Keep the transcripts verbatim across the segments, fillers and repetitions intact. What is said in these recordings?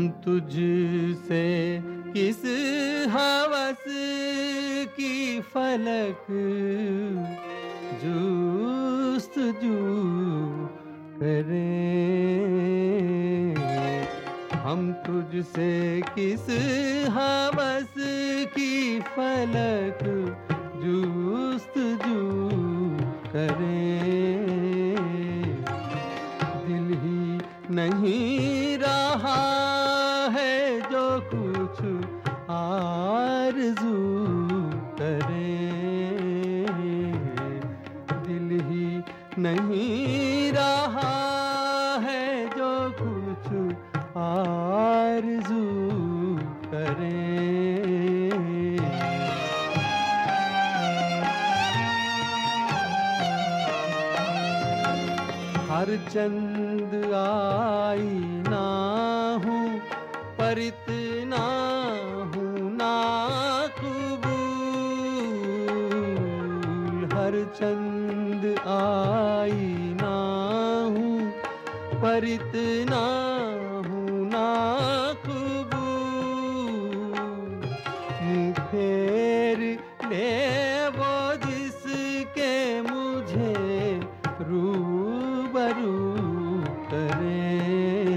तुझसे किस हवस की फलक जुस्तजू करें। हम तुझसे किस हवस की फलक जुस्तजू करें। दिल ही नहीं रहा है जो कुछ आरज़ू करें। दिल ही नहीं रहा है जो कुछ आरज़ू करें। हर चंद आईना हूँ पर इतना हूँ नाक़बूल। हर चंद आईना हूँ पर इतना हूँ नाक़बूल। मुँह फेर ले वो जिसके मुझे रूबरू करें।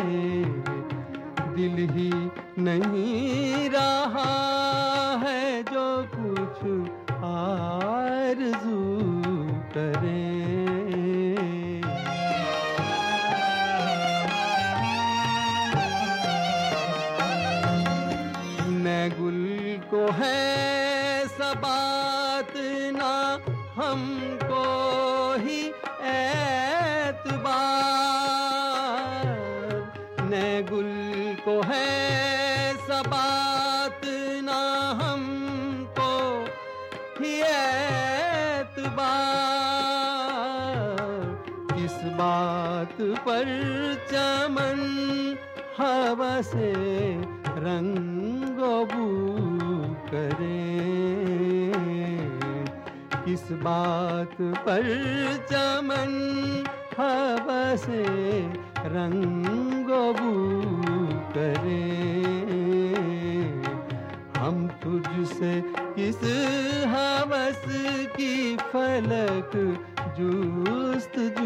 दिल ही नहीं रहा है जो कुछ आरज़ू करें। न गुल को है सबात ना हमको ही एतबार। न गुल को है सबात ना हमको ही एतबार। किस बात पर चमन हवा से रंगो बू करें। किस बात पर चमन हवा से रंगो बू करें। हम तुझसे किस हवस की फलक जुस्तजू